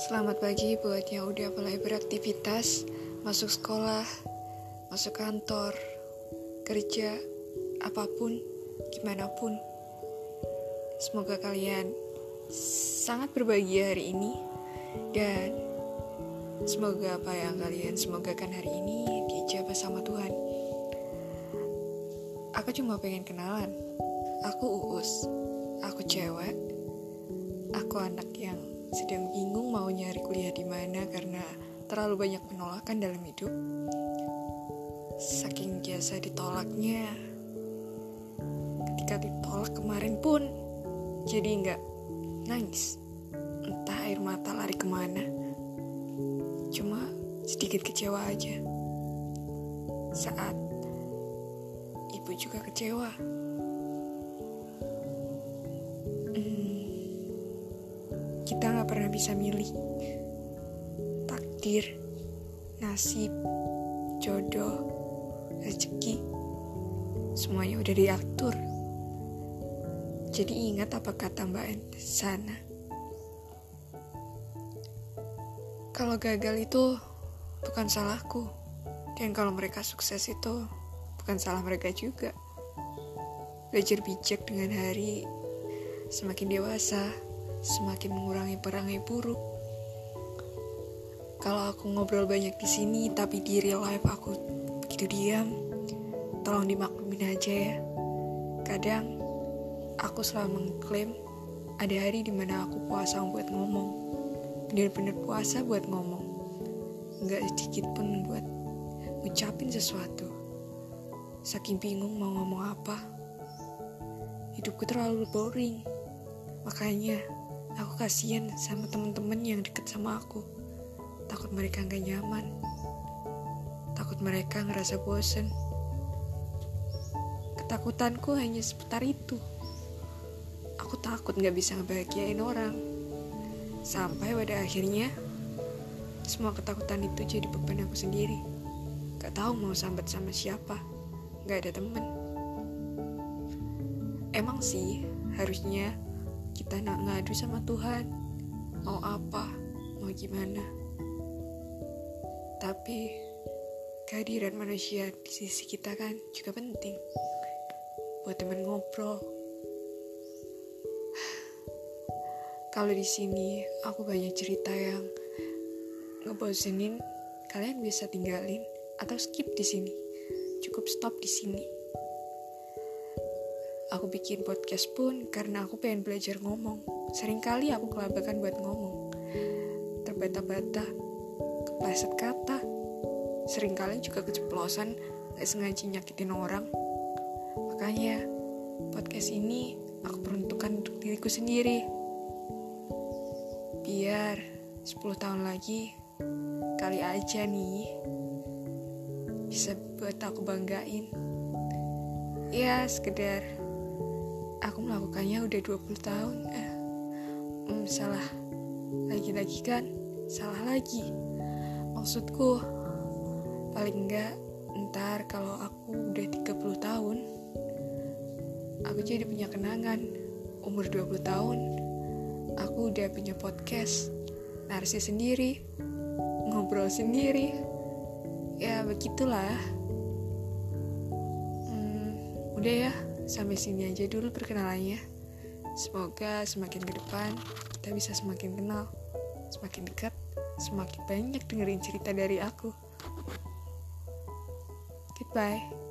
Selamat pagi buat yang udah mulai beraktivitas, masuk sekolah, masuk kantor, kerja, apapun, gimana pun. Semoga kalian sangat berbahagia hari ini dan semoga apa yang kalian semogakan hari ini diijabah sama Tuhan. Aku cuma pengen kenalan. Aku Uus, aku cewek, aku anak yang sedang bingung mau nyari kuliah di mana karena terlalu banyak penolakan dalam hidup. Saking biasa ditolaknya, ketika ditolak kemarin pun jadi nggak nangis, entah air mata lari kemana, cuma sedikit kecewa aja. Saat ibu juga kecewa. Kita gak pernah bisa milih. Takdir, nasib, jodoh, rezeki, semuanya udah diatur. Jadi ingat apa kata Mbak sana. Kalau gagal itu bukan salahku. Dan kalau mereka sukses itu bukan salah mereka juga. Belajar bijak dengan hari, semakin dewasa, semakin mengurangi perangai buruk. Kalau aku ngobrol banyak di sini, tapi di real life aku begitu diam, tolong dimaklumin aja ya. Kadang aku selalu mengklaim ada hari dimana aku puasa buat ngomong, bener-bener puasa buat ngomong, nggak sedikit pun buat ngucapin sesuatu. Saking bingung mau ngomong apa, hidupku terlalu boring. Makanya aku kasihan sama teman-teman yang deket sama aku. Takut mereka gak nyaman. Takut mereka ngerasa bosen. Ketakutanku hanya seputar itu. Aku takut gak bisa ngebahagiain orang. Sampai pada akhirnya semua ketakutan itu jadi beban aku sendiri. Gak tahu mau sambat sama siapa. Gak ada temen. Emang sih harusnya kita nak ngadu sama Tuhan, mau apa, mau gimana. Tapi kehadiran manusia di sisi kita kan juga penting, buat teman ngobrol. Kalau di sini aku banyak cerita yang ngebosenin, kalian bisa tinggalin atau skip di sini. Cukup stop di sini. Aku bikin podcast pun karena aku pengen belajar ngomong. Seringkali aku kelabakan buat ngomong. Terbata-bata, kepleset kata. Seringkali juga keceplosan, gak sengaja nyakitin orang. Makanya, podcast ini aku peruntukkan untuk diriku sendiri. Biar 10 tahun lagi, kali aja nih, bisa buat aku banggain. Ya, sekedar aku melakukannya udah 20 tahun. Salah. Lagi-lagi kan? Salah lagi. Maksudku, paling enggak ntar kalau aku udah 30 tahun, aku jadi punya kenangan. Umur 20 tahun, aku udah punya podcast, narsis sendiri, ngobrol sendiri. Ya begitulah. Udah ya. Sampai sini aja dulu perkenalannya. Semoga semakin ke depan kita bisa semakin kenal, semakin dekat, semakin banyak dengerin cerita dari aku. Goodbye.